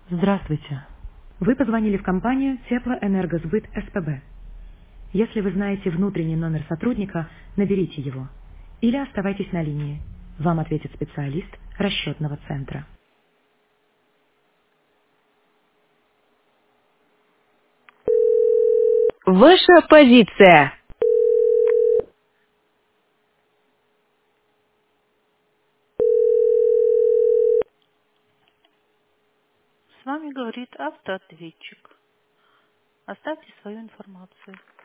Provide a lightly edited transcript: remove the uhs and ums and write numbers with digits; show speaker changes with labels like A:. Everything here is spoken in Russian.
A: Здравствуйте. Вы позвонили в компанию Теплоэнергосбыт СПБ. Если вы знаете внутренний номер сотрудника, наберите его. Или оставайтесь на линии. Вам ответит специалист расчетного центра.
B: Ваша позиция.
C: С вами говорит автоответчик. Оставьте свою информацию.